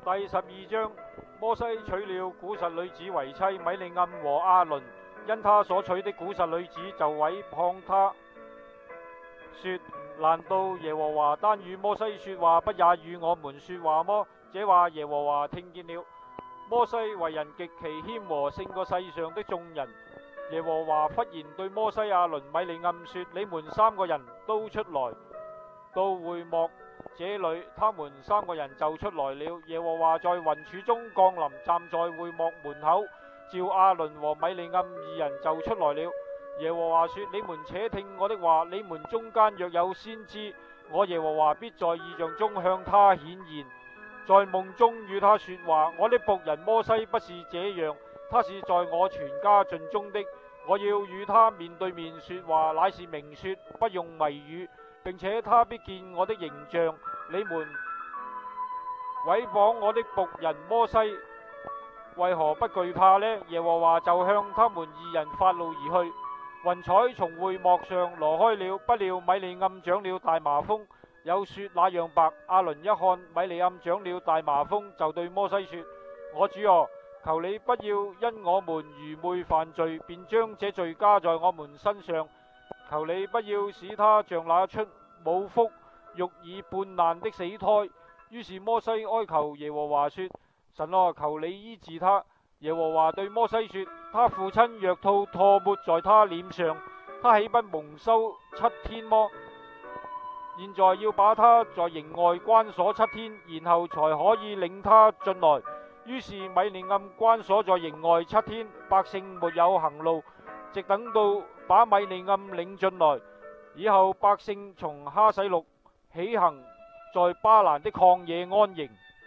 第12章，摩西娶了古實女子為妻米利暗和亞倫，因他所娶的古實女子就毀謗他，說：難道耶和華單與摩西說話，不也與我們說話麼？這話耶和華聽見了。摩西為人極其謙和，勝過世上的眾人。耶和華忽然對摩西、亞倫、米利暗說：你們三個人都出來到會幕這裏。他們三個人就出來了。耶和華在雲柱中降臨，站在會幕門口，召亞倫和米利暗二人就出來了。耶和華說：你們且聽我的話，你們中間若有先知，我耶和華必在異象中向他顯現，在夢中與他說話。我的僕人摩西不是這樣，他是在我全家盡中的。我要與他面對面說話，乃是明說，不用謎語，並且他必見我的形象。你們毀謗我的僕人摩西，為何不懼怕呢？耶和華就向他們二人發怒而去。雲彩從會幕上挪開了，不料米利暗長了大麻風，有雪那樣白。亞倫一看米利暗長了大麻風，就對摩西說：我主啊，求你不要因我們愚昧犯罪，便將這罪加在我們身上。求你不要使他像那出母腹育兒半難的死胎。於是摩西哀求耶和華說：神啊，求你醫治他。耶和華對摩西說：他父親若吐唾沫在他臉上，他豈不蒙羞7天麼？現在要把他在營外關鎖7天，然後才可以領他進來。於是米利暗關鎖在營外7天，百姓沒有行路，直等到把米利暗領進來。以後百姓從哈洗錄起行，在巴蘭的曠野安營。